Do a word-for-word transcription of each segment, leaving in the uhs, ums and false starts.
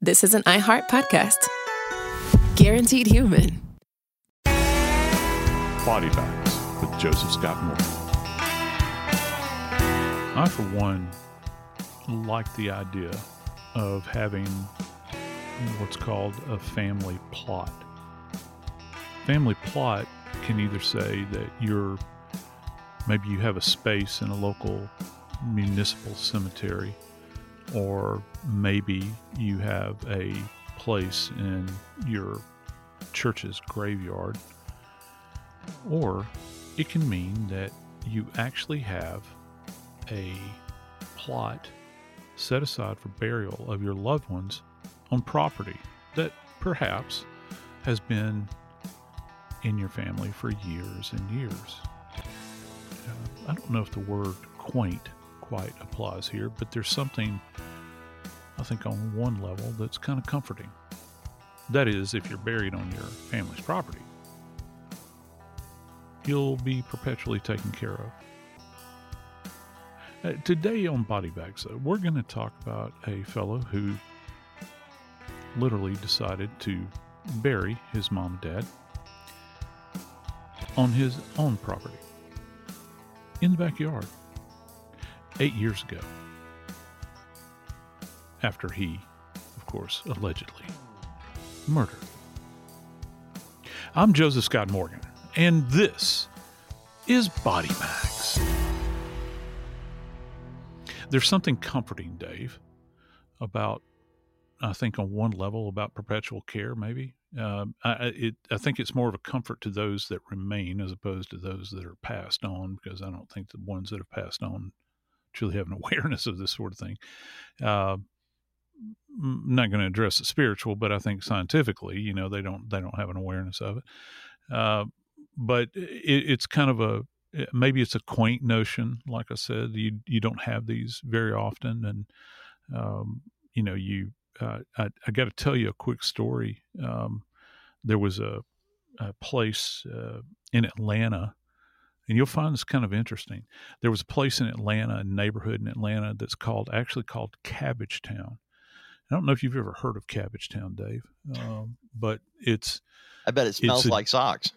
this is an iHeart podcast. Guaranteed human. Body Bags with Joseph Scott Morgan. I, for one, like the idea of having what's called a family plot. Family plot can either say that you're, maybe you have a space in a local municipal cemetery, or maybe you have a place in your church's graveyard, or it can mean that you actually have a plot set aside for burial of your loved ones on property that perhaps has been in your family for years and years. Uh, I don't know if the word quaint quite applies here, but there's something, I think, on one level that's kind of comforting. That is, if you're buried on your family's property, you'll be perpetually taken care of. Uh, today on Body Bags, though, we're going to talk about a fellow who literally decided to bury his mom and dad on his own property in the backyard eight years ago, after he, of course, allegedly murdered. I'm Joseph Scott Morgan, and this is Body Bags. There's something comforting, Dave, about, I think on one level, about perpetual care, maybe. Um, I, it, I think it's more of a comfort to those that remain as opposed to those that are passed on, because I don't think the ones that have passed on truly have an awareness of this sort of thing. Uh, I'm not going to address the spiritual, but I think scientifically, you know, they don't they don't have an awareness of it. Uh, but it, it's kind of a, maybe it's a quaint notion. Like I said, you you don't have these very often, and um, you know, you. Uh, I, I got to tell you a quick story. Um, there was a, a place uh, in Atlanta, and you'll find this kind of interesting. There was a place in Atlanta, a neighborhood in Atlanta that's called, actually called Cabbagetown. I don't know if you've ever heard of Cabbagetown, Dave, um, but it's. I bet it smells a, like socks.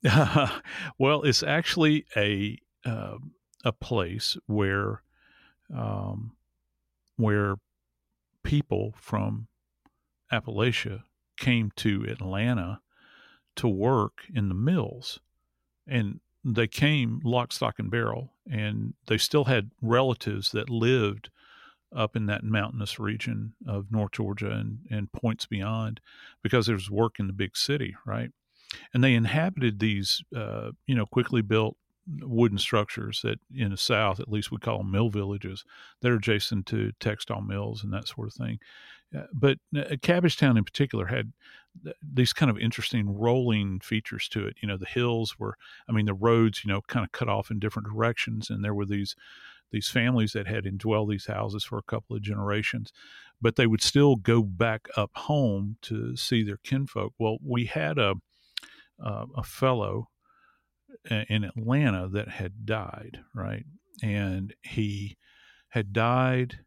Well, it's actually a uh, a place where um, where. people from Appalachia came to Atlanta to work in the mills, and they came lock, stock, and barrel, and they still had relatives that lived up in that mountainous region of North Georgia and, and points beyond, because there was work in the big city, right? And they inhabited these, uh, you know, quickly built wooden structures that in the South, at least we call them mill villages, that are adjacent to textile mills and that sort of thing. Uh, but uh, Cabbagetown in particular had th- these kind of interesting rolling features to it. You know, the hills were, I mean, the roads, you know, kind of cut off in different directions. And there were these, these families that had indwelled these houses for a couple of generations, but they would still go back up home to see their kinfolk. Well, we had a, uh, a fellow in Atlanta that had died, right? And he had died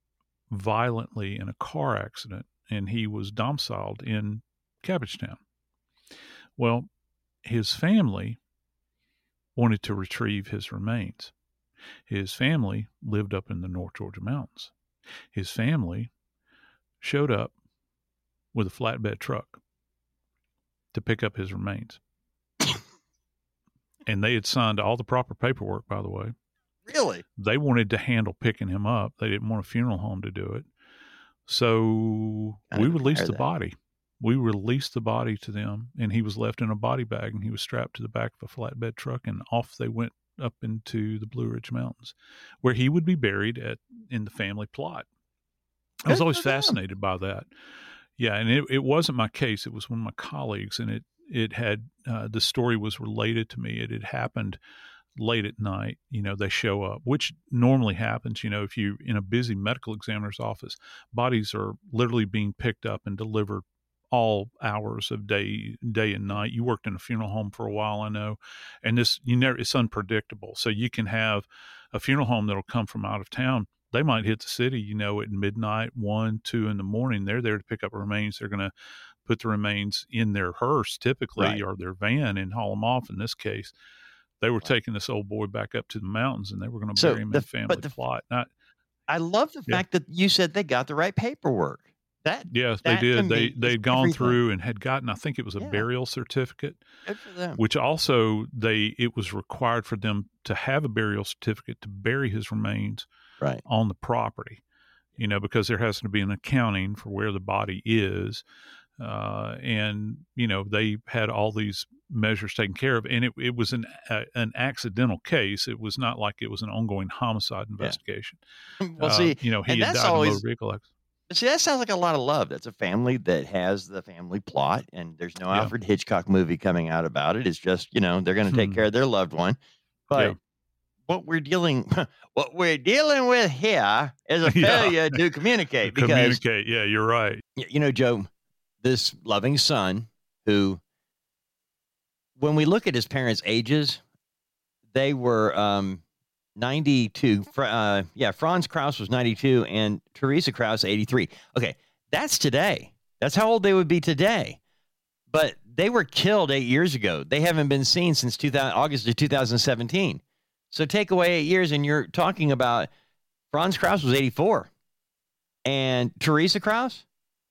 violently in a car accident, and he was domiciled in Cabbagetown. Well, his family wanted to retrieve his remains. His family lived up in the North Georgia mountains. His family showed up with a flatbed truck to pick up his remains. And they had signed all the proper paperwork, by the way. Really? They wanted to handle picking him up. They didn't want a funeral home to do it. So I we didn't released hear the that. body. We released the body to them, and he was left in a body bag, and he was strapped to the back of a flatbed truck, and off they went up into the Blue Ridge Mountains, where he would be buried at in the family plot. I was Good always for them. fascinated by that. Yeah, and it, it wasn't my case. It was one of my colleagues, and it it had uh, the story was related to me. It had happened late at night. You know, they show up, which normally happens. You know, if you're in a busy medical examiner's office, bodies are literally being picked up and delivered all hours of day, day and night. You worked in a funeral home for a while, I know, and this you never it's unpredictable. So you can have a funeral home that'll come from out of town they might hit the city, you know, at midnight, one, two in the morning. They're there to pick up remains. They're going to put the remains in their hearse, typically, Right. or their van, and haul them off. In this case, they were taking this old boy back up to the mountains, and they were going to So bury him the- in family but the- plot. Not, I love the Yeah. fact that you said they got the right paperwork. That yes, That, they to did. They me, is they'd gone everything. through and had gotten, I think it was a Yeah. burial certificate, good for them. which also they it was required for them to have a burial certificate to bury his remains Right. on the property, you know, because there has to be an accounting for where the body is. Uh, and, you know, they had all these measures taken care of. And it, it was an uh, an accidental case. It was not like it was an ongoing homicide investigation. Well, Uh, see, you know, he and had that's died in a always- motor vehicle accident. see, that sounds like a lot of love. That's a family that has the family plot, and there's no Yeah. Alfred Hitchcock movie coming out about it. It's just, you know, they're going to take Hmm. care of their loved one. But Yeah. what we're dealing, what we're dealing with here is a Yeah. failure to communicate. Because Communicate. Yeah, you're right. y- you know, Joe, this loving son who, when we look at his parents' ages, they were um, ninety-two. Fr- Uh, yeah, Franz Krauss was ninety-two and Teresa Krauss, eighty-three. Okay, that's today. That's how old they would be today. But they were killed eight years ago. They haven't been seen since two thousand, August of two thousand seventeen. So take away eight years, and you're talking about Franz Krauss was eighty-four. And Teresa Krauss,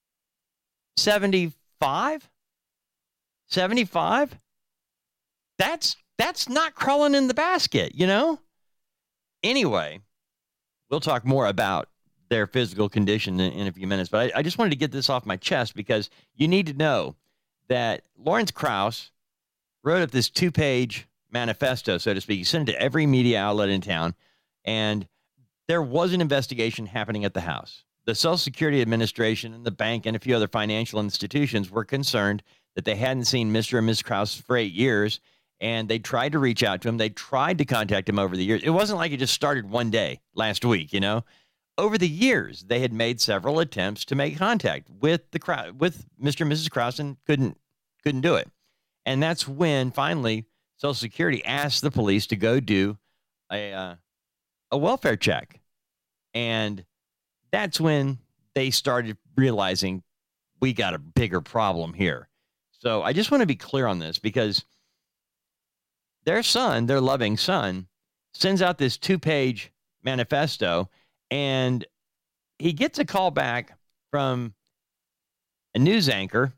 seventy-five? seventy-five? That's that's not crawling in the basket, you know? Anyway, we'll talk more about their physical condition in, in a few minutes, but I, I just wanted to get this off my chest because you need to know that Lawrence Krauss wrote up this two-page manifesto, so to speak. He sent it to every media outlet in town, and there was an investigation happening at the house. The Social Security Administration and the bank and a few other financial institutions were concerned that they hadn't seen Mister and Miz Krauss for eight years, and they tried to reach out to him. They tried to contact him over the years. It wasn't like it just started one day last week, you know. Over the years, they had made several attempts to make contact with the Krau- with Mister and Missus Krauss and couldn't couldn't do it. And that's when finally Social Security asked the police to go do a uh, a welfare check, and that's when they started realizing we got a bigger problem here. So I just want to be clear on this because their son, their loving son, sends out this two-page manifesto, and he gets a call back from a news anchor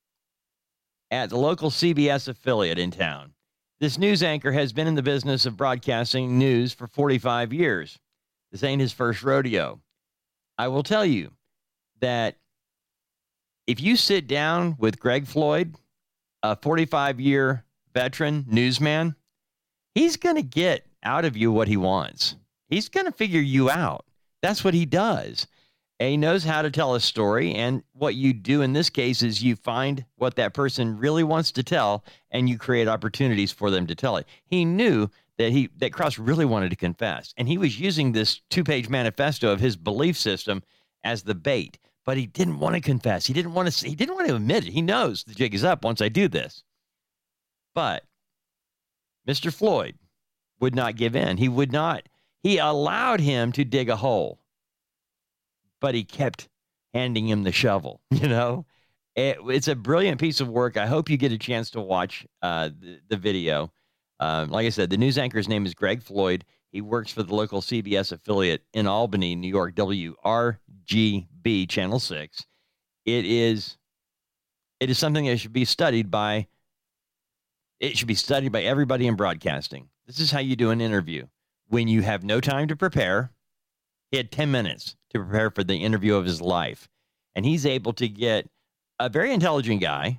at the local C B S affiliate in town. This news anchor has been in the business of broadcasting news for forty-five years. This ain't his first rodeo. I will tell you that if you sit down with Greg Floyd, a forty-five-year veteran newsman, he's going to get out of you what he wants. He's going to figure you out. That's what he does. And he knows how to tell a story. And what you do in this case is you find what that person really wants to tell, and you create opportunities for them to tell it. He knew that he that Krauss really wanted to confess, and he was using this two-page manifesto of his belief system as the bait. But he didn't want to confess. He didn't want to. He didn't want to admit it. He knows the jig is up once I do this. But Mister Floyd would not give in. He would not. He allowed him to dig a hole, but he kept handing him the shovel. You know, it, it's a brilliant piece of work. I hope you get a chance to watch uh, the, the video. Um, like I said, the news anchor's name is Greg Floyd. He works for the local C B S affiliate in Albany, New York, W R G B Channel six. It is, it is something that should be studied by, it should be studied by everybody in broadcasting. This is how you do an interview. When you have no time to prepare, he had ten minutes to prepare for the interview of his life. And he's able to get a very intelligent guy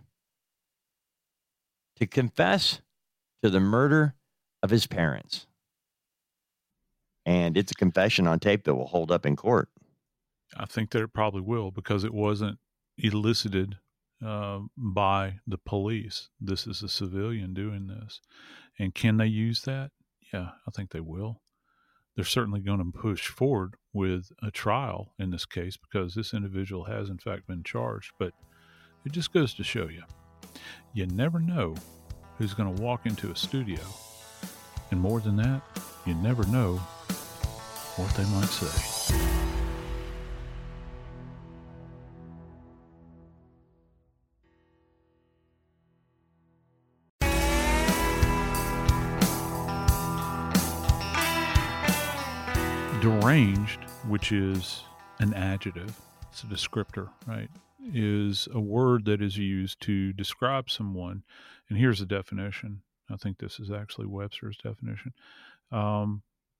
to confess to the murder of his parents. And it's a confession on tape that will hold up in court. I think that it probably will because it wasn't elicited uh, by the police. This is a civilian doing this. And can they use that? Yeah, I think they will. They're certainly going to push forward with a trial in this case because this individual has, in fact, been charged. But it just goes to show you, you never know who's going to walk into a studio. And more than that, you never know what they might say. Deranged, which is an adjective, it's a descriptor, right, is a word that is used to describe someone. And here's the definition. I think this is actually Webster's definition. Um,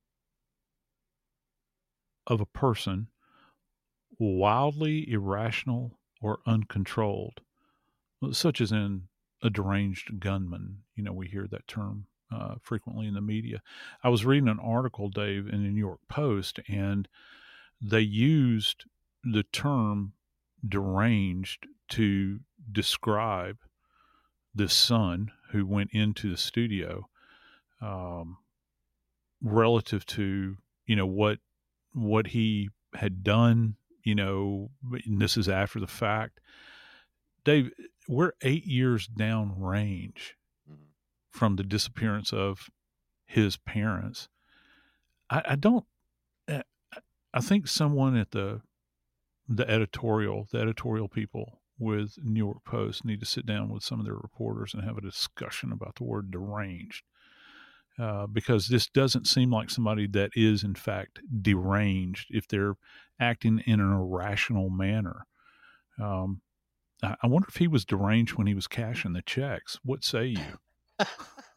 of a person wildly irrational or uncontrolled, such as in a deranged gunman. You know, we hear that term uh, frequently in the media. I was reading an article, Dave, in the New York Post, and they used the term deranged to describe this son who went into the studio um, relative to, you know, what what he had done, you know, and this is after the fact. Dave, we're eight years down range mm-hmm. from the disappearance of his parents. I, I don't, I think someone at the, the editorial, the editorial people with New York Post need to sit down with some of their reporters and have a discussion about the word deranged. Uh, because this doesn't seem like somebody that is, in fact, deranged if they're acting in an irrational manner. Um, I, I wonder if he was deranged when he was cashing the checks. What say you?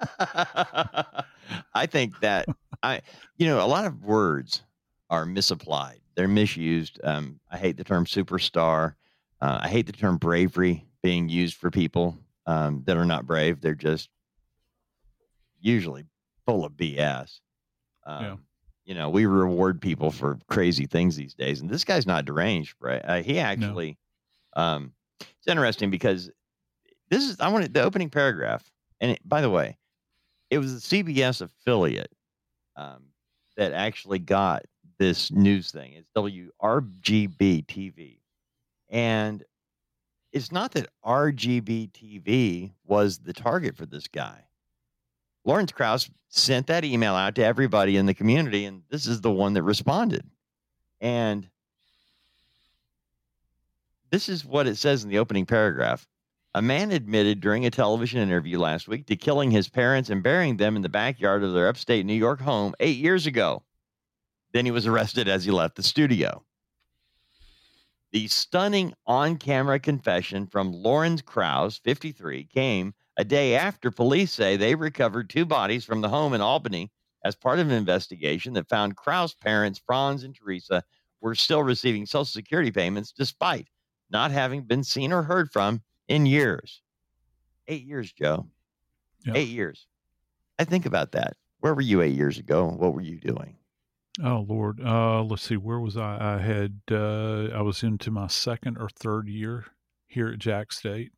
I think that, I, you know, a lot of words are misapplied. They're misused. Um, I hate the term superstar. Uh, I hate the term bravery being used for people um, that are not brave. They're just usually full of B S. Um, yeah. You know, we reward people for crazy things these days, and this guy's not deranged, right? Uh, he actually, no. um, it's interesting because this is, I wanted the opening paragraph. And it, by the way, it was the C B S affiliate um, that actually got this news thing. It's W R G B T V. And it's not that R G B T V was the target for this guy. Lawrence Krauss sent that email out to everybody in the community, and this is the one that responded. And this is what it says in the opening paragraph. A man admitted during a television interview last week to killing his parents and burying them in the backyard of their upstate New York home eight years ago. Then he was arrested as he left the studio. The stunning on-camera confession from Lawrence Krauss, fifty-three, came a day after police say they recovered two bodies from the home in Albany as part of an investigation that found Krauss' parents, Franz and Teresa, were still receiving Social Security payments despite not having been seen or heard from in years. Eight years, Joe. Yeah. Eight years. I think about that. Where were you eight years ago? What were you doing? Oh, Lord. Uh, let's see. Where was I? I had, uh, I was into my second or third year here at Jack State.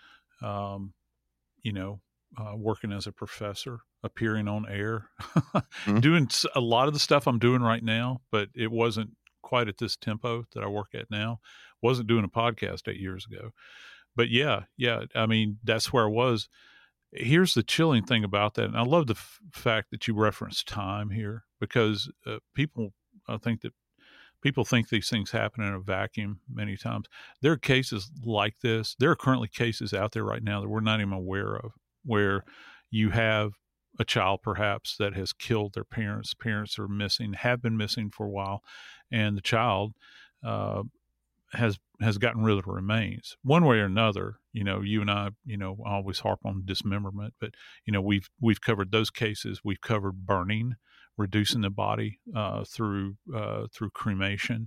Um, you know, uh, working as a professor, appearing on air, mm-hmm. doing a lot of the stuff I'm doing right now, but it wasn't quite at this tempo that I work at now. Wasn't doing a podcast eight years ago. But yeah, yeah. I mean, that's where I was. Here's the chilling thing about that. And I love the f- fact that you referenced time here because uh, people, I think that people think these things happen in a vacuum many times. There are cases like this. There are currently cases out there right now that we're not even aware of where you have a child perhaps that has killed their parents. Parents are missing, have been missing for a while, and the child uh, has has gotten rid of the remains one way or another. You know, you and I, you know, always harp on dismemberment, but you know, we've we've covered those cases. We've covered burning, reducing the body uh, through uh, through cremation,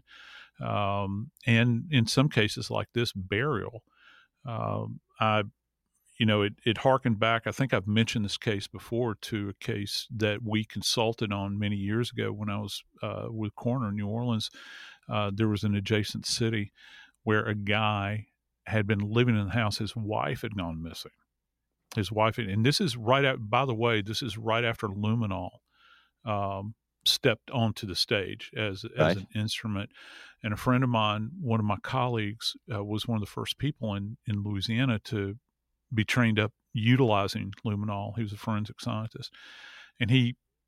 um, and in some cases like this, burial. Um, I, you know, it it harkened back. I think I've mentioned this case before to a case that we consulted on many years ago when I was uh, with Coroner in New Orleans. Uh, there was an adjacent city where a guy had been living in the house. His wife had gone missing. His wife, and this is right out, by the way, this is right after luminol um, stepped onto the stage as, right. as an instrument. And a friend of mine, one of my colleagues, uh, was one of the first people in, in Louisiana to be trained up utilizing luminol. He was a forensic scientist. And he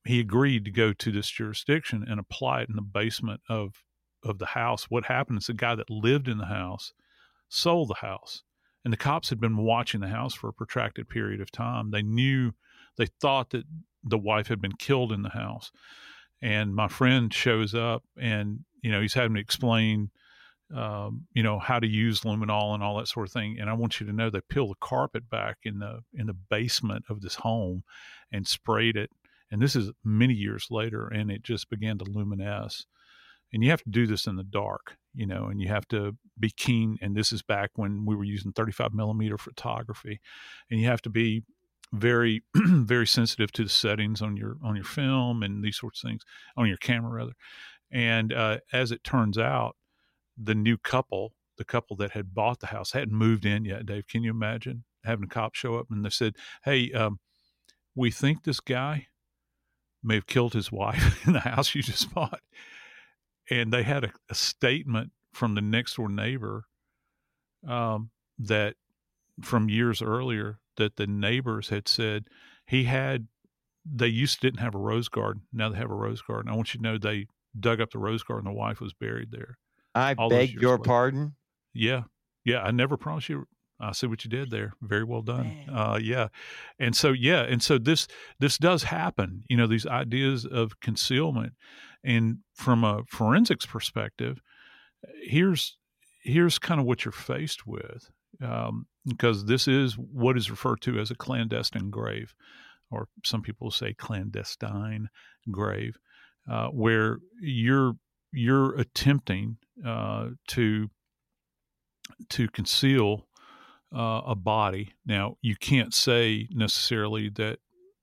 he agreed to go to this jurisdiction and apply it in the basement of of the house. What happened is the guy that lived in the house sold the house, and the cops had been watching the house for a protracted period of time. They knew, they thought that the wife had been killed in the house. And my friend shows up, and, you know, he's having to explain, um, you know, how to use luminol and all that sort of thing. And I want you to know they peeled the carpet back in the in the basement of this home and sprayed it. And this is many years later, and it just began to luminesce. And you have to do this in the dark, you know, and you have to be keen. And this is back when we were using thirty-five millimeter photography, and you have to be very, very sensitive to the settings on your on your film and these sorts of things, on your camera rather. And uh, as it turns out, the new couple, the couple that had bought the house, hadn't moved in yet. Dave, can you imagine having a cop show up and they said, "Hey, um, we think this guy may have killed his wife in the house you just bought." And they had a, a statement from the next door neighbor um, that from years earlier, that the neighbors had said he had, they used to didn't have a rose garden. Now they have a rose garden. I want you to know they dug up the rose garden. The wife was buried there. I beg your later. pardon? Yeah. Yeah. I never promised you. I see what you did there. Very well done. Uh, yeah. And so, yeah. And so this, this does happen, you know, these ideas of concealment. And from a forensics perspective, here's, here's kind of what you're faced with. Um, because this is what is referred to as a clandestine grave, or some people say clandestine grave, uh, where you're, you're attempting, uh, to, to conceal Uh, a body. Now, you can't say necessarily that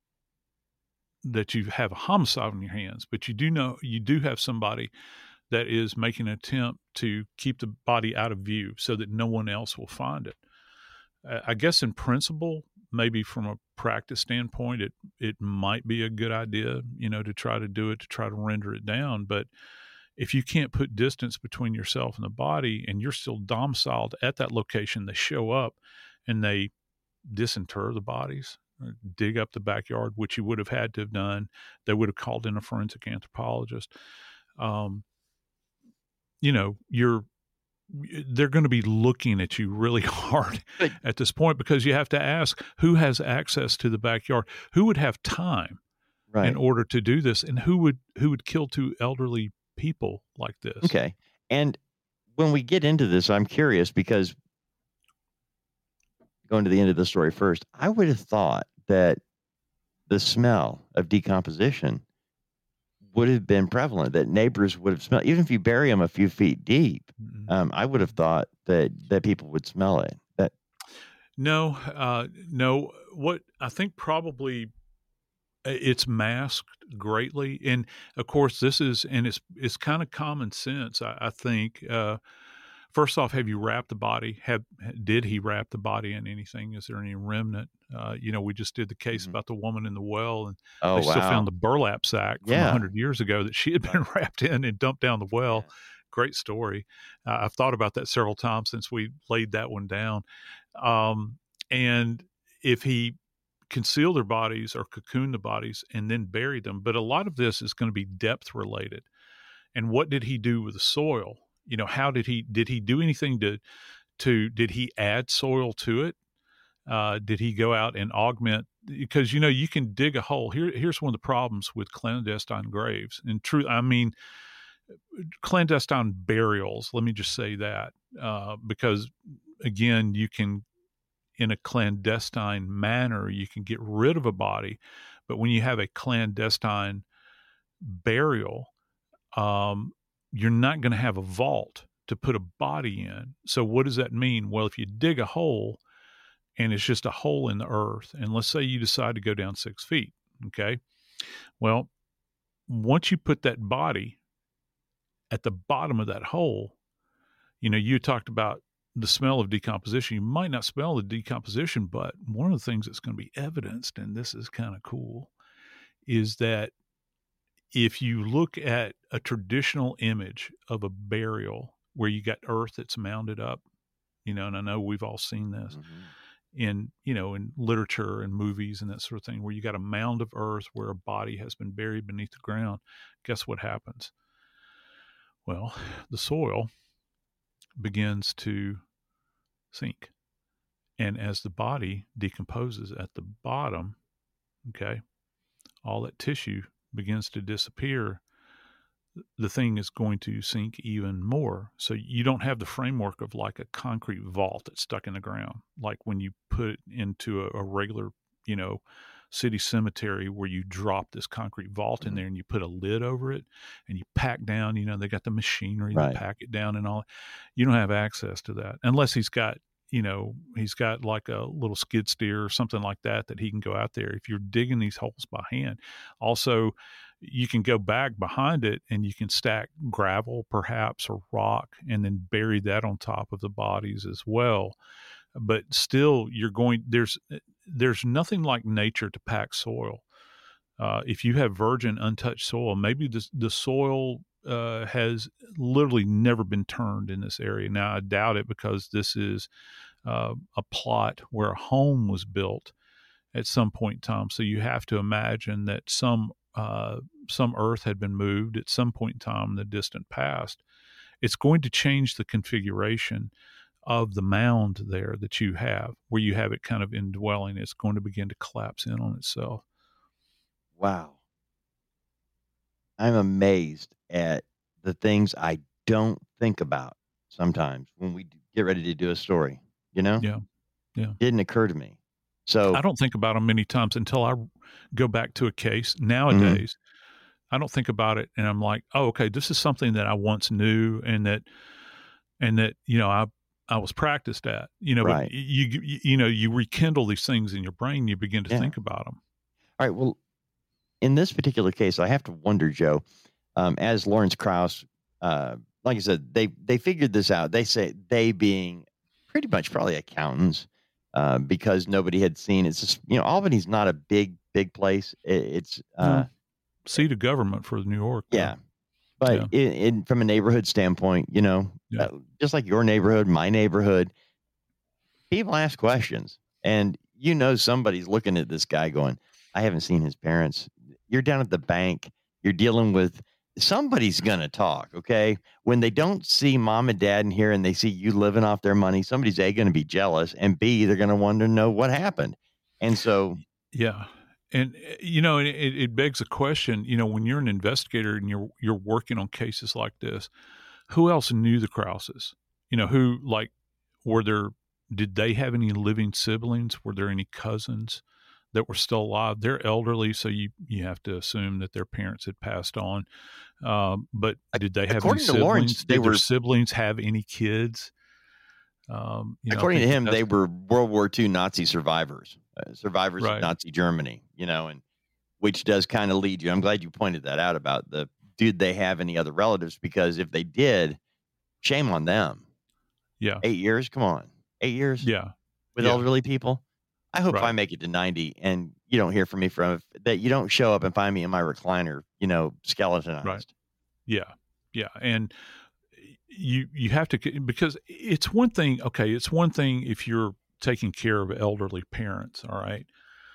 that you have a homicide on your hands, but you do know you do have somebody that is making an attempt to keep the body out of view so that no one else will find it. Uh, I guess in principle, maybe from a practice standpoint, it it might be a good idea, you know, to try to do it, to try to render it down. But if you can't put distance between yourself and the body, and you're still domiciled at that location, they show up and they disinter the bodies, dig up the backyard, which you would have had to have done. They would have called in a forensic anthropologist. Um, you know, you're, they're going to be looking at you really hard at this point, because you have to ask who has access to the backyard, who would have time right. in order to do this, and who would, who would kill two elderly people like this. Okay. And when we get into this, I'm curious, because going to the end of the story first, I would have thought that the smell of decomposition would have been prevalent, that neighbors would have smelled, even if you bury them a few feet deep. Mm-hmm. Um, I would have thought that, that people would smell it. That No, uh, no. What I think probably it's masked greatly. And of course this is, and it's, it's kind of common sense. I, I think, uh, first off, have you wrapped the body? Have, did he wrap the body in anything? Is there any remnant? Uh, you know, we just did the case mm-hmm. about the woman in the well, and oh, they wow. still found the burlap sack from yeah. a hundred years ago that she had been wrapped in and dumped down the well. Yeah. Great story. Uh, I've thought about that several times since we laid that one down. Um, and if he conceal their bodies or cocoon the bodies and then bury them. But a lot of this is going to be depth related. And what did he do with the soil? You know, how did he, did he do anything to, to, did he add soil to it? Uh, did he go out and augment? Because, you know, you can dig a hole. Here, here's one of the problems with clandestine graves. And true, I mean, clandestine burials, let me just say that, uh, because again, you can, in a clandestine manner, you can get rid of a body. But when you have a clandestine burial, um, you're not going to have a vault to put a body in. So what does that mean? Well, if you dig a hole and it's just a hole in the earth, and let's say you decide to go down six feet, okay? Well, once you put that body at the bottom of that hole, you know, you talked about the smell of decomposition. You might not smell the decomposition, but one of the things that's going to be evidenced, and this is kind of cool, is that if you look at a traditional image of a burial where you got earth that's mounded up, you know, and I know we've all seen this, mm-hmm. in, you know, in literature and movies and that sort of thing, where you got a mound of earth where a body has been buried beneath the ground. Guess what happens? Well, the soil begins to sink. And as the body decomposes at the bottom, okay, all that tissue begins to disappear. The thing is going to sink even more. So you don't have the framework of like a concrete vault that's stuck in the ground, like when you put it into a, a regular, you know, city cemetery where you drop this concrete vault mm-hmm. in there and you put a lid over it and you pack down, you know, they got the machinery right. to pack it down and all. You don't have access to that unless he's got, you know, he's got like a little skid steer or something like that, that he can go out there. If you're digging these holes by hand, also you can go back behind it and you can stack gravel perhaps or rock and then bury that on top of the bodies as well. But still you're going, there's, there's nothing like nature to pack soil. Uh, if you have virgin untouched soil, maybe the, the soil uh, has literally never been turned in this area. Now I doubt it, because this is uh, a plot where a home was built at some point in time. So you have to imagine that some uh, some earth had been moved at some point in time in the distant past. It's going to change the configuration of the mound there that you have, where you have it kind of indwelling. It's going to begin to collapse in on itself. Wow. I'm amazed at the things I don't think about sometimes when we get ready to do a story, you know? Yeah. Yeah. Didn't occur to me. So I don't think about them many times until I go back to a case. Nowadays, mm-hmm. I don't think about it, and I'm like, oh, okay, this is something that I once knew, and that, and that, you know, I, I was practiced at, you know, right. but you, you, you know, you rekindle these things in your brain, you begin to yeah. think about them. All right. Well, in this particular case, I have to wonder, Joe, um, as Lawrence Krauss, uh, like I said, they, they figured this out. They say, they being pretty much probably accountants, uh, because nobody had seen, it's just, you know, Albany's not a big, big place. It, it's, uh, no. Seat of government for New York. Yeah. Though. But yeah. In, in, from a neighborhood standpoint, you know, yeah. uh, just like your neighborhood, my neighborhood, people ask questions, and, you know, somebody's looking at this guy going, I haven't seen his parents. You're down at the bank. You're dealing with, somebody's going to talk. Okay. When they don't see mom and dad in here and they see you living off their money, somebody's A, going to be jealous, and B, they're going to want to know what happened. And so, yeah. And, you know, it, it begs a question, you know, when you're an investigator and you're, you're working on cases like this, who else knew the Krausses? You know, who, like, were there, did they have any living siblings? Were there any cousins that were still alive? They're elderly, so you, you have to assume that their parents had passed on. Um, but did they have according any to siblings? Lawrence, they did were, their siblings have any kids? Um, you know, according to him, they were World War Two Nazi survivors, uh, survivors right. of Nazi Germany, you know, and which does kind of lead you. I'm glad you pointed that out about the, did they have any other relatives? Because if they did, shame on them. Yeah. Eight years. Come on. Eight years. Yeah. With yeah. elderly people. I hope right. if I make it to ninety and you don't hear from me from that, you don't show up and find me in my recliner, you know, skeletonized. Right. Yeah. Yeah. And you, you have to, because it's one thing. Okay. It's one thing if you're taking care of elderly parents. All right.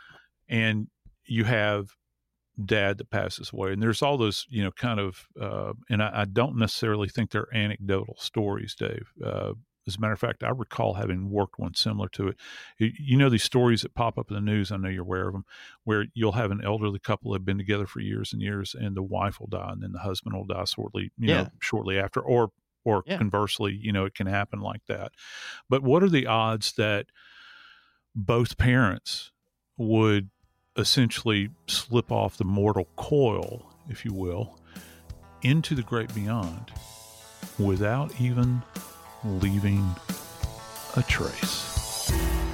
And you have dad that passes away, and there's all those, you know, kind of, uh, and I, I don't necessarily think they're anecdotal stories, Dave. Uh, as a matter of fact, I recall having worked one similar to it. You, you know, these stories that pop up in the news, I know you're aware of them, where you'll have an elderly couple that have been together for years and years, and the wife will die, and then the husband will die shortly, you yeah. know, shortly after, or, or yeah. conversely, you know, it can happen like that. But what are the odds that both parents would essentially slip off the mortal coil, if you will, into the great beyond without even leaving a trace?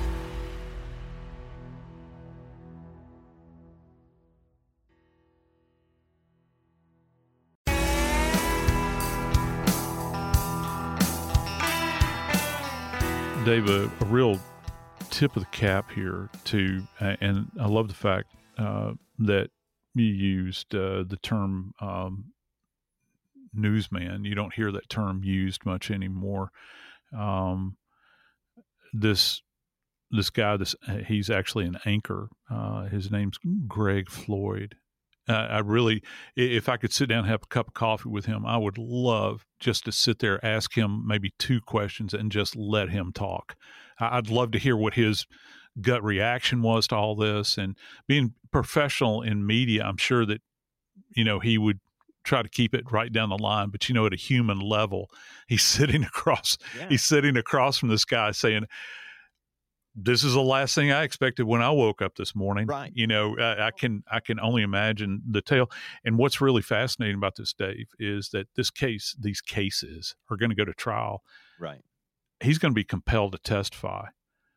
Dave, a, a real tip of the cap here too, and I love the fact uh, that you used uh, the term um, newsman. You don't hear that term used much anymore. Um, this this guy, this he's actually an anchor. Uh, his name's Greg Floyd. Uh, I really, if I could sit down and have a cup of coffee with him, I would love just to sit there, ask him maybe two questions, and just let him talk. I'd love to hear what his gut reaction was to all this. And being professional in media, I'm sure that, you know, he would try to keep it right down the line. But, you know, at a human level, he's sitting across, yeah. he's sitting across from this guy saying, this is the last thing I expected when I woke up this morning. Right. You know, I, I can I can only imagine the tale. And what's really fascinating about this, Dave, is that this case, these cases are going to go to trial. Right. He's going to be compelled to testify,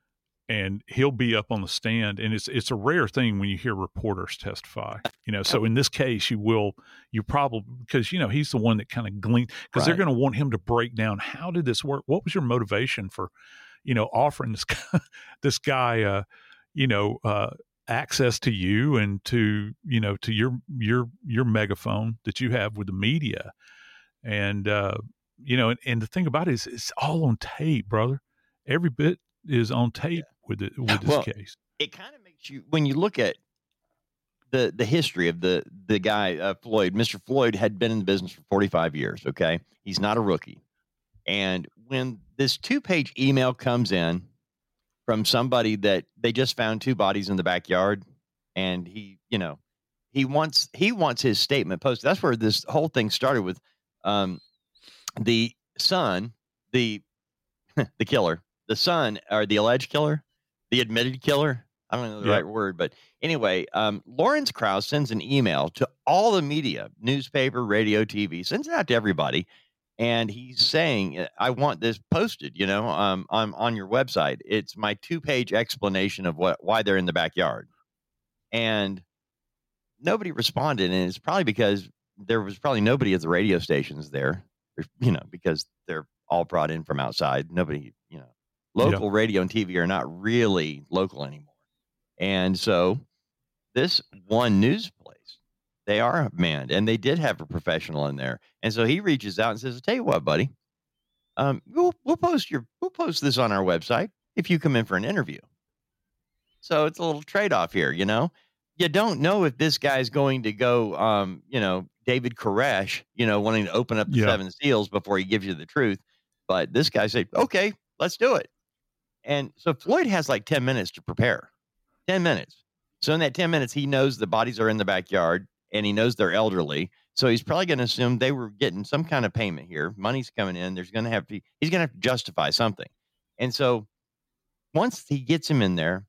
and he'll be up on the stand. And it's it's a rare thing when you hear reporters testify. You know, so in this case, you will you probably because you know he's the one that kind of gleaned because right. they're going to want him to break down how did this work? What was your motivation for, you know, offering this guy, this guy, uh, you know, uh, access to you and to, you know, to your, your, your megaphone that you have with the media. And, uh, you know, and, and the thing about it is it's all on tape, brother. Every bit is on tape yeah. with it, with this well, case. It kind of makes you, when you look at the, the history of the, the guy, uh, Floyd, Mister Floyd had been in the business for forty-five years. Okay. He's not a rookie. And when this two-page email comes in from somebody that they just found two bodies in the backyard, and he, you know, he wants he wants his statement posted. That's where this whole thing started with um, the son, the the killer, the son, or the alleged killer, the admitted killer. I don't know the yeah. right word, but anyway, um, Lawrence Krauss sends an email to all the media, newspaper, radio, T V, sends it out to everybody. And he's saying, I want this posted, you know, um, on, on your website. It's my two-page explanation of what why they're in the backyard. And nobody responded. And it's probably because there was probably nobody at the radio stations there, you know, because they're all brought in from outside. Nobody, you know, local yeah. radio and T V are not really local anymore. And so this one news place, they are manned, and they did have a professional in there. And so he reaches out and says, I'll tell you what, buddy, um, we'll, we'll post your, we'll post this on our website if you come in for an interview. So it's a little trade-off here, you know, you don't know if this guy's going to go, um, you know, David Koresh, you know, wanting to open up the yeah. seven seals before he gives you the truth. But this guy said, okay, let's do it. And so Floyd has like ten minutes to prepare, ten minutes. So in that ten minutes, he knows the bodies are in the backyard. And he knows they're elderly. So he's probably going to assume they were getting some kind of payment here. Money's coming in. There's going to have to, he's going to have to justify something. And so once he gets him in there,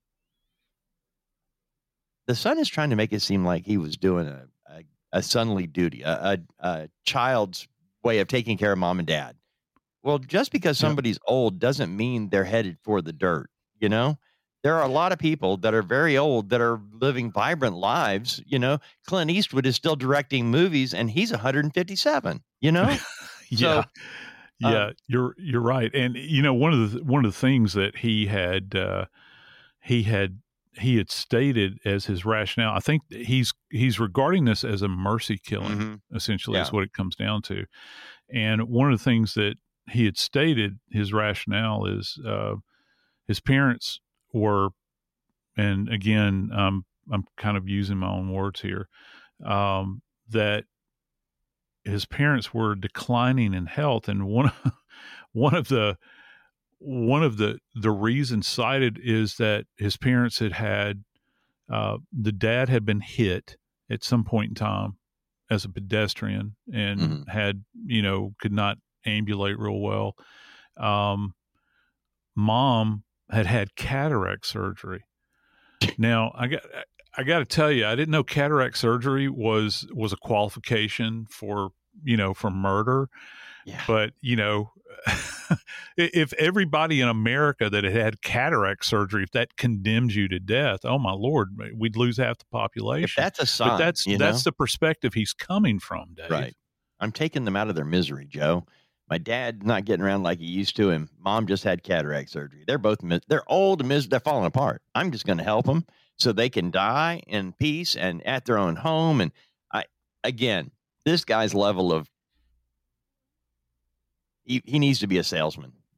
the son is trying to make it seem like he was doing a, a, a sonly duty, a, a, a child's way of taking care of mom and dad. Well, just because somebody's yeah. old doesn't mean they're headed for the dirt, you know? There are a lot of people that are very old that are living vibrant lives. You know, Clint Eastwood is still directing movies, and he's one hundred fifty-seven. You know, yeah, so, yeah, um, you're you're right. And you know, one of the one of the things that he had uh, he had he had stated as his rationale. I think he's he's regarding this as a mercy killing. Mm-hmm. Essentially, yeah. is what it comes down to. And one of the things that he had stated his rationale is uh, his parents were, and again, um, I'm kind of using my own words here, um, that his parents were declining in health, and one one of the one of the the reasons cited is that his parents had had uh, the dad had been hit at some point in time as a pedestrian and mm-hmm. had you know could not ambulate real well. Um, mom had had cataract surgery. Now I got, I got to tell you, I didn't know cataract surgery was, was a qualification for, you know, for murder. Yeah. But, you know, if everybody in America that had had cataract surgery, if that condemns you to death, oh my Lord, we'd lose half the population. If that's a sign, but that's, you that's know? the perspective he's coming from, Dave. Right. I'm taking them out of their misery, Joe. My dad not getting around like he used to, and mom just had cataract surgery. They're both, they're old and mis- they're falling apart. I'm just going to help them so they can die in peace and at their own home. And I, again, this guy's level of, he, he needs to be a salesman,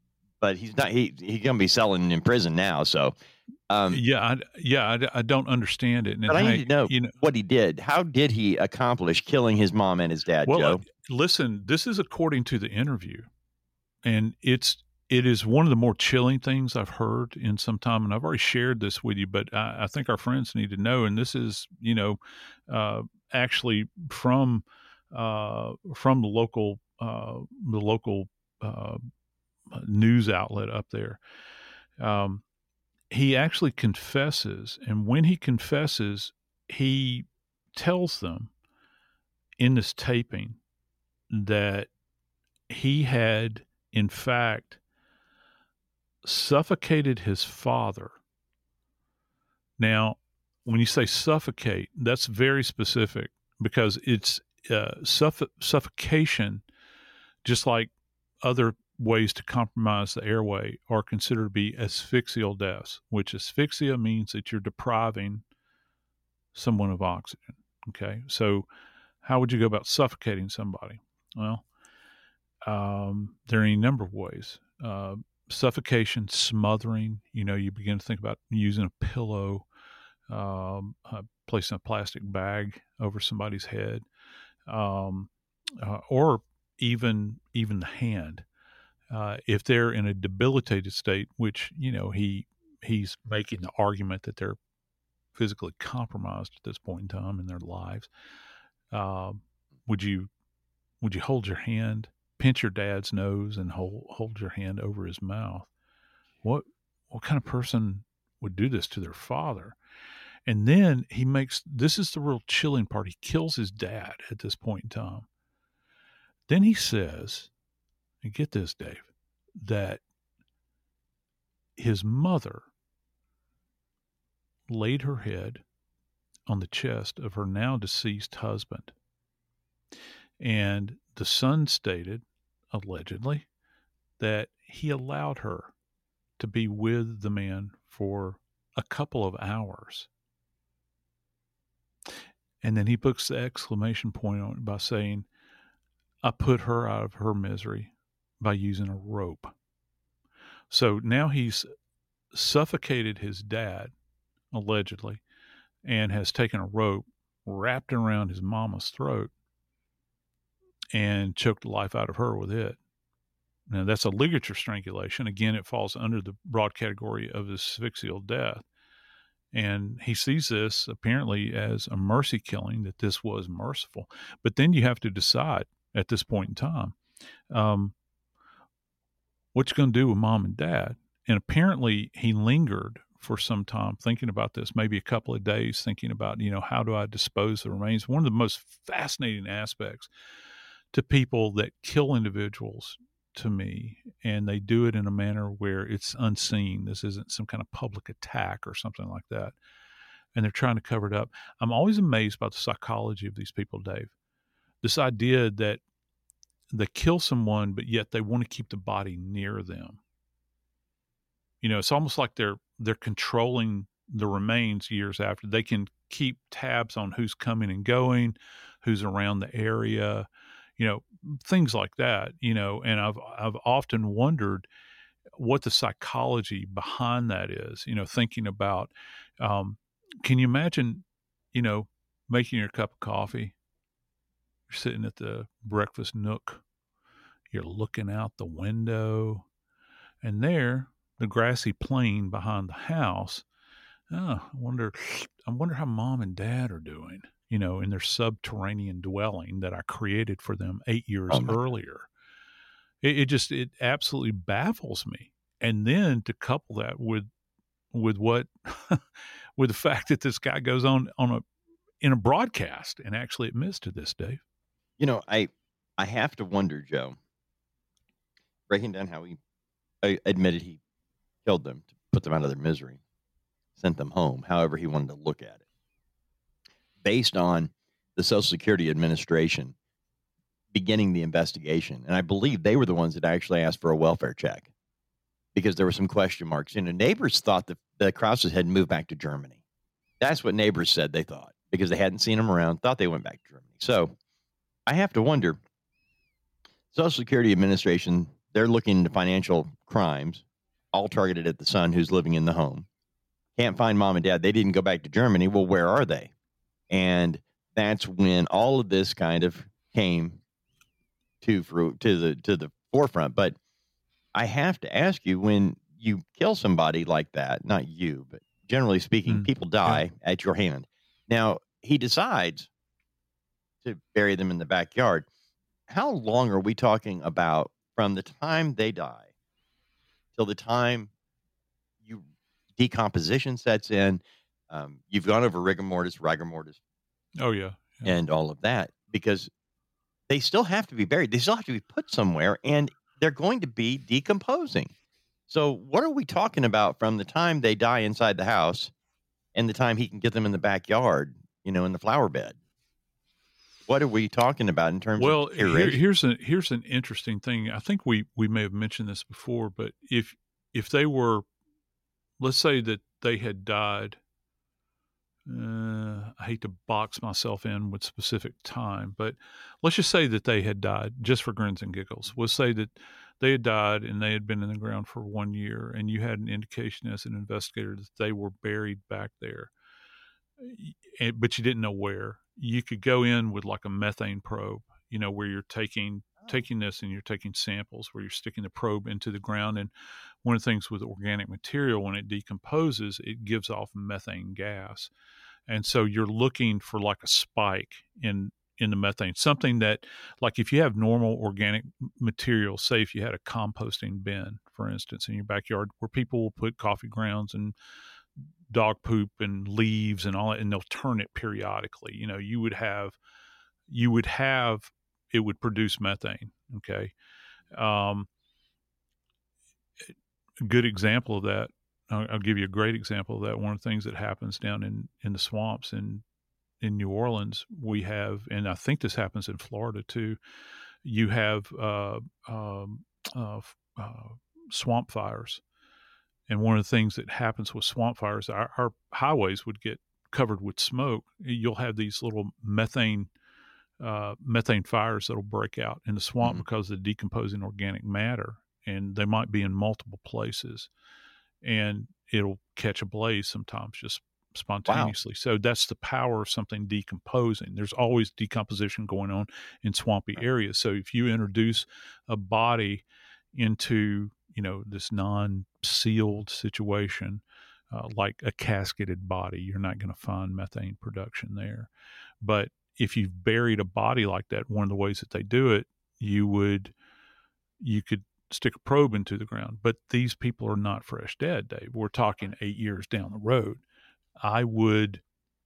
but he's not. He he's gonna be selling in prison now. So, um, yeah, I, yeah, I, I don't understand it. And but I hey, need to know, you know what he did. How did he accomplish killing his mom and his dad, well, Joe? uh, listen, this is according to the interview, and it's it is one of the more chilling things I've heard in some time, and I've already shared this with you, but I, I think our friends need to know. And this is, you know, uh, actually from uh, from the local uh, the local uh, news outlet up there. Um, he actually confesses, and when he confesses, he tells them in this taping that he had, in fact, suffocated his father. Now, when you say suffocate, that's very specific because it's uh, suff- suffocation, just like other ways to compromise the airway, are considered to be asphyxial deaths, which asphyxia means that you're depriving someone of oxygen. Okay. So how would you go about suffocating somebody? Well, um, there are any number of ways. Uh, suffocation, smothering, you know, you begin to think about using a pillow, um, uh, placing a plastic bag over somebody's head, um, uh, or even even the hand. Uh, if they're in a debilitated state, which, you know, he he's making the argument that they're physically compromised at this point in time in their lives, uh, would you would you hold your hand, pinch your dad's nose, and hold hold your hand over his mouth? What what kind of person would do this to their father? And then he makes, this is the real chilling part. He kills his dad at this point in time. Then he says, and get this, Dave, that his mother laid her head on the chest of her now deceased husband. And the son stated, allegedly, that he allowed her to be with the man for a couple of hours. And then he puts the exclamation point on it by saying, I put her out of her misery by using a rope. So now he's suffocated his dad, allegedly, and has taken a rope, wrapped it around his mama's throat, and choked the life out of her with it. Now, that's a ligature strangulation. Again, it falls under the broad category of asphyxial death. And he sees this apparently as a mercy killing, that this was merciful. But then you have to decide at this point in time, um, what you're going to do with mom and dad. And apparently he lingered for some time thinking about this, maybe a couple of days, thinking about, you know, how do I dispose of the remains? One of the most fascinating aspects to people that kill individuals, to me, and they do it in a manner where it's unseen. This isn't some kind of public attack or something like that. And they're trying to cover it up. I'm always amazed by the psychology of these people, Dave. This idea that they kill someone, but yet they want to keep the body near them. You know, it's almost like they're they're controlling the remains years after. They can keep tabs on who's coming and going, who's around the area, you know, things like that, you know, and I've, I've often wondered what the psychology behind that is, you know, thinking about, um, can you imagine, you know, making your cup of coffee, you're sitting at the breakfast nook, you're looking out the window, and there, the grassy plain behind the house, oh, I wonder, I wonder how mom and dad are doing, you know, in their subterranean dwelling that I created for them eight years Oh my earlier. It, it just, it absolutely baffles me. And then to couple that with, with what, with the fact that this guy goes on, on a, in a broadcast and actually admits to this, Dave. You know, I, I have to wonder, Joe, breaking down how he uh, admitted he killed them to put them out of their misery, sent them home, however he wanted to look at it. Based on the Social Security Administration beginning the investigation. And I believe they were the ones that actually asked for a welfare check because there were some question marks. You know, neighbors thought that the Krauses had moved back to Germany. That's what neighbors said they thought because they hadn't seen them around, thought they went back to Germany. So I have to wonder, Social Security Administration, they're looking into financial crimes, all targeted at the son who's living in the home. Can't find mom and dad. They didn't go back to Germany. Well, where are they? And that's when all of this kind of came to to the to the forefront. But I have to ask you, when you kill somebody like that, not you, but generally speaking, mm, people die yeah. at your hand. Now, he decides to bury them in the backyard. How long are we talking about from the time they die till the time you decomposition sets in? Um, you've gone over rigor mortis, rigor mortis. Oh, yeah, yeah. And all of that, because they still have to be buried. They still have to be put somewhere, and they're going to be decomposing. So what are we talking about from the time they die inside the house and the time he can get them in the backyard, you know, in the flower bed? What are we talking about in terms well, of Well, here, here's a here's an interesting thing. I think we, we may have mentioned this before, but if if they were, let's say that they had died, uh, I hate to box myself in with specific time, but let's just say that they had died, just for grins and giggles. We'll say that they had died and they had been in the ground for one year, and you had an indication as an investigator that they were buried back there, but you didn't know where. You could go in with like a methane probe, you know, where you're taking oh. taking this and you're taking samples, where you're sticking the probe into the ground. And one of the things with organic material, when it decomposes, it gives off methane gas. And so you're looking for like a spike in in the methane, something that, like if you have normal organic material, say if you had a composting bin, for instance, in your backyard, where people will put coffee grounds and dog poop and leaves and all that, and they'll turn it periodically. You know, you would have, you would have, it would produce methane. Okay. Um, a good example of that, I'll, I'll give you a great example of that. One of the things that happens down in, in the swamps in, in New Orleans, we have, and I think this happens in Florida too, you have uh, um, uh, uh, swamp fires. And one of the things that happens with swamp fires, our, our highways would get covered with smoke. You'll have these little methane uh, methane fires that'll break out in the swamp mm-hmm. because of the decomposing organic matter, and they might be in multiple places, and it'll catch a blaze sometimes just spontaneously. Wow. So that's the power of something decomposing. There's always decomposition going on in swampy right. areas. So if you introduce a body into, you know, this non-sealed situation, uh, like a casketed body, you're not going to find methane production there. But if you've buried a body like that, one of the ways that they do it, you would, you could stick a probe into the ground. But these people are not fresh dead, Dave. We're talking eight years down the road. I would,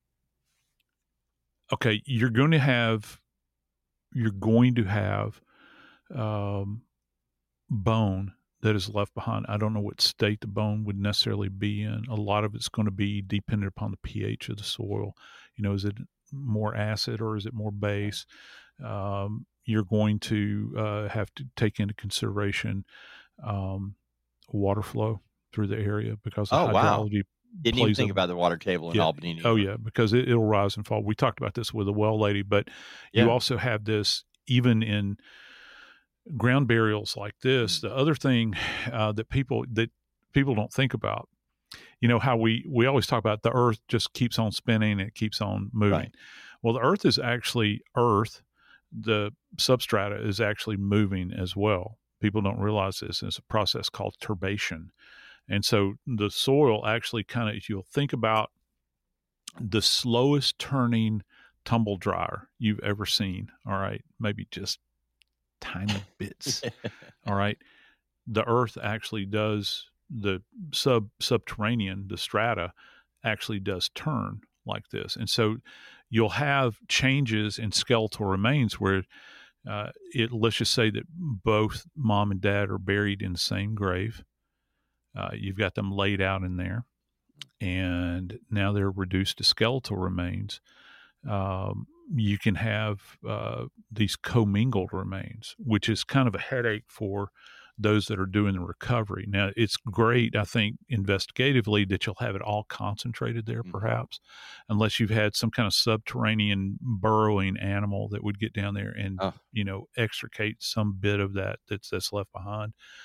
okay, you're going to have, you're going to have um, bone that is left behind. I don't know what state the bone would necessarily be in. A lot of it's going to be dependent upon the pH of the soil. You know, is it more acid or is it more base? Um, you're going to uh, have to take into consideration um, water flow through the area because of oh, hydrology. Wow. Didn't even think a, about the water table in yeah, Albany. New oh, York. yeah, because it, it'll rise and fall. We talked about this with a well lady, but yeah. you also have this even in ground burials like this. The other thing uh, that people that people don't think about, you know, how we, we always talk about the earth just keeps on spinning and it keeps on moving. Right. Well, the earth is actually earth. The substrata is actually moving as well. People don't realize this. It's a process called turbation. And so the soil actually kind of, if you'll think about the slowest turning tumble dryer you've ever seen, all right, maybe just tiny bits, all right, the earth actually does, the sub subterranean, the strata actually does turn like this. And so you'll have changes in skeletal remains where uh, it, let's just say that both mom and dad are buried in the same grave. Uh, you've got them laid out in there, and now they're reduced to skeletal remains. Um, you can have uh, these commingled remains, which is kind of a headache for those that are doing the recovery. Now, it's great, I think, investigatively that you'll have it all concentrated there, perhaps, mm-hmm. unless you've had some kind of subterranean burrowing animal that would get down there and, oh. you know, extricate some bit of that that's, that's left behind.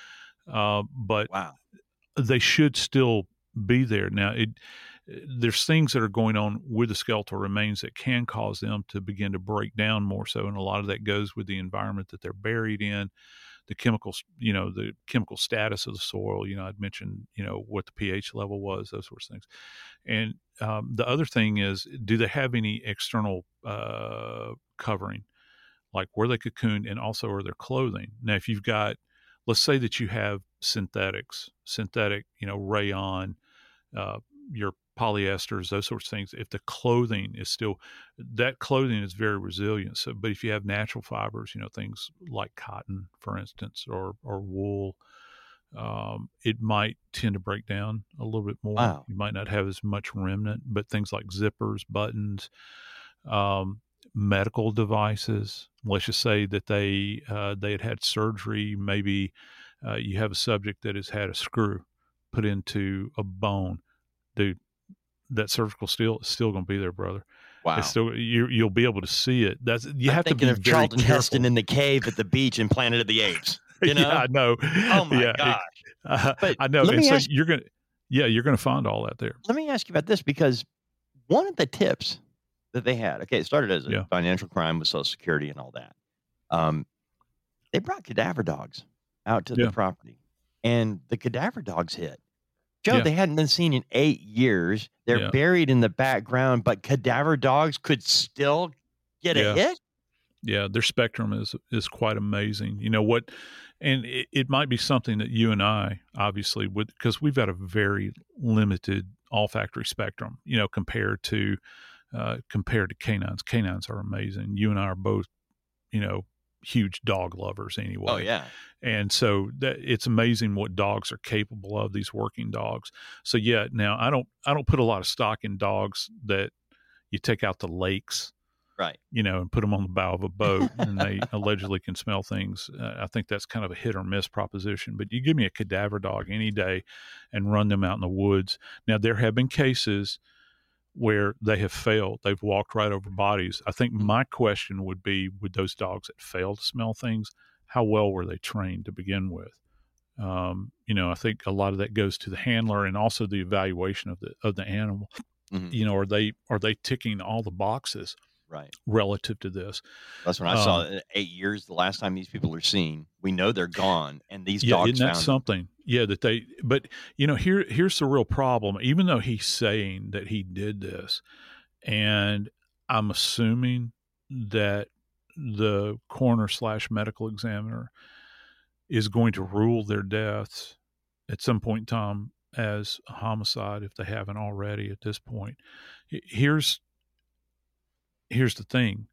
uh, but Wow. they should still be there. Now, it, there's things that are going on with the skeletal remains that can cause them to begin to break down more so, and a lot of that goes with the environment that they're buried in, the chemicals, you know, the chemical status of the soil. You know, I'd mentioned, you know, what the pH level was, those sorts of things. And um, the other thing is, do they have any external uh, covering, like where they cocooned, and also are their clothing? Now, if you've got, let's say that you have synthetics, synthetic, you know, rayon, uh, your polyesters, those sorts of things. If the clothing is still, that clothing is very resilient. So, but if you have natural fibers, you know, things like cotton, for instance, or or wool, um, it might tend to break down a little bit more. Wow. You might not have as much remnant, but things like zippers, buttons, um, medical devices. Let's just say that they uh, they had had surgery. Maybe uh, you have a subject that has had a screw put into a bone. Dude, that surgical steel is still going to be there, brother. Wow. It's still, you, you'll be able to see it. That's you I'm have to be thinking of very Charlton careful. Heston in the cave at the beach in Planet of the Apes. You know? Yeah, I know. Oh my yeah, gosh. Uh, But I know. let And me so ask- you're going to, yeah, you're going to find all that there. Let me ask you about this, because one of the tips that they had, okay, it started as a Yeah. financial crime with Social Security and all that. Um, they brought cadaver dogs out to Yeah. the property, and the cadaver dogs hit. Joe, Yeah. they hadn't been seen in eight years. They're Yeah. buried in the background, but cadaver dogs could still get Yeah. a hit? Yeah, their spectrum is is quite amazing. You know what, and it, it might be something that you and I obviously would, because we've got a very limited olfactory spectrum. You know, compared to uh, compared to canines. Canines are amazing. You and I are both, you know, huge dog lovers anyway. Oh, yeah. And so that it's amazing what dogs are capable of, these working dogs. So yeah, now I don't I don't put a lot of stock in dogs that you take out to lakes, Right. you know, and put them on the bow of a boat and they allegedly can smell things. Uh, I think that's kind of a hit or miss proposition. But you give me a cadaver dog any day and run them out in the woods. Now, there have been cases where they have failed. They've walked right over bodies. I think my question would be, with those dogs that fail to smell things, how well were they trained to begin with? Um, you know, I think a lot of that goes to the handler and also the evaluation of the of the animal. Mhm. You know, are they are they ticking all the boxes Right. relative to this? That's when I Um, saw it. Eight years, the last time these people are seen. We know they're gone, and these Yeah, dogs isn't that found them. something? Yeah, that they. But you know, here here's the real problem. Even though he's saying that he did this, and I'm assuming that the coroner slash medical examiner is going to rule their deaths at some point in time as a homicide if they haven't already at this point. Here's here's the thing.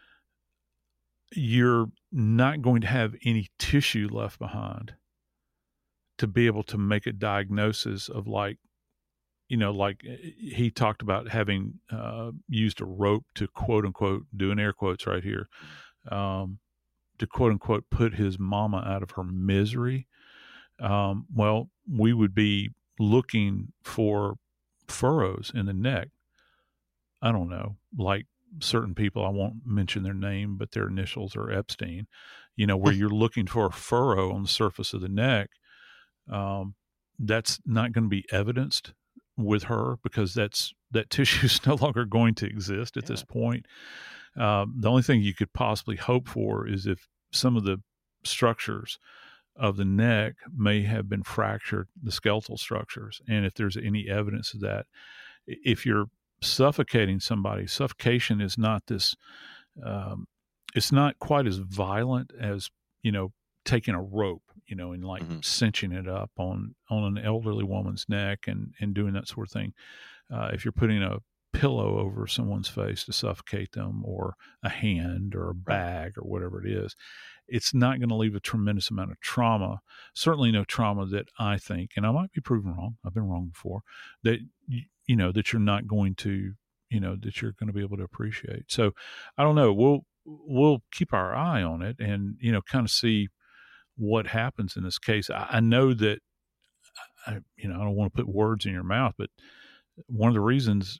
You're not going to have any tissue left behind to be able to make a diagnosis of, like, you know, like he talked about having uh, used a rope to, quote unquote, doing air quotes right here, um, to, quote unquote, put his mama out of her misery. Um, well, we would be looking for furrows in the neck. I don't know, like certain people, I won't mention their name, but their initials are Epstein, you know, where you're looking for a furrow on the surface of the neck. Um, that's not going to be evidenced with her because that's that tissue is no longer going to exist at Yeah. this point. Um, the only thing you could possibly hope for is if some of the structures of the neck may have been fractured, the skeletal structures, and if there's any evidence of that. If you're suffocating somebody, suffocation is not this, um, it's not quite as violent as, you know, taking a rope, you know, and like Mhm. cinching it up on, on an elderly woman's neck and, and doing that sort of thing. Uh, if you're putting a pillow over someone's face to suffocate them, or a hand or a bag or whatever it is, it's not going to leave a tremendous amount of trauma. Certainly no trauma that I think, and I might be proven wrong, I've been wrong before, that, you, you know, that you're not going to, you know, that you're going to be able to appreciate. So I don't know. We'll, we'll keep our eye on it and, you know, kind of see what happens in this case. I, I know that, I, you know, I don't want to put words in your mouth, but one of the reasons,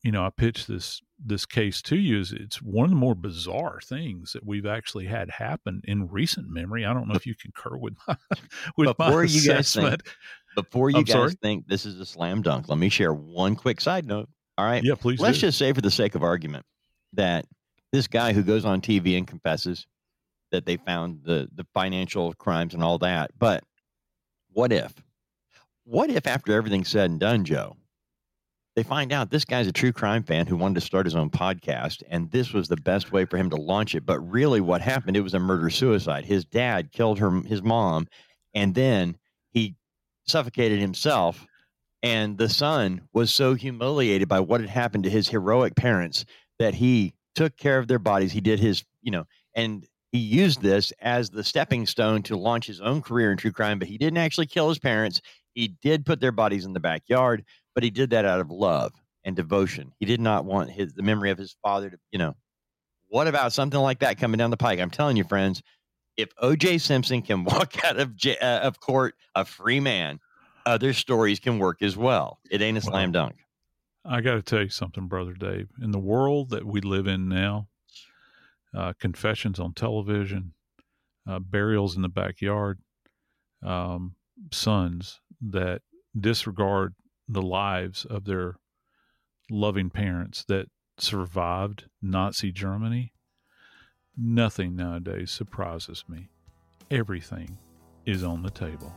you know, I pitched this this case to you is it's one of the more bizarre things that we've actually had happen in recent memory. I don't know if you concur with my, with before my you guys assessment. think, before you I'm guys sorry? think this is a slam dunk, let me share one quick side note. All right. Yeah, please Let's do. just say, for the sake of argument, that this guy who goes on T V and confesses that they found the the financial crimes and all that. But what if, what if after everything's said and done, Joe, they find out this guy's a true crime fan who wanted to start his own podcast, and this was the best way for him to launch it. But really what happened, it was a murder-suicide. His dad killed her, his mom, and then he suffocated himself. And the son was so humiliated by what had happened to his heroic parents that he took care of their bodies. He did his, you know, and he used this as the stepping stone to launch his own career in true crime, but he didn't actually kill his parents. He did put their bodies in the backyard, but he did that out of love and devotion. He did not want his the memory of his father to, you know. What about something like that coming down the pike? I'm telling you, friends, if O J Simpson can walk out of j- uh, of court a free man, other stories can work as well. It ain't a Well, slam dunk. I got to tell you something, Brother Dave. In the world that we live in now, uh, confessions on television, uh, burials in the backyard, um, sons that disregard the lives of their loving parents that survived Nazi Germany, nothing nowadays surprises me. Everything is on the table.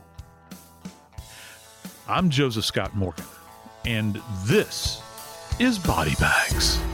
I'm Joseph Scott Morgan, and this is Body Bags.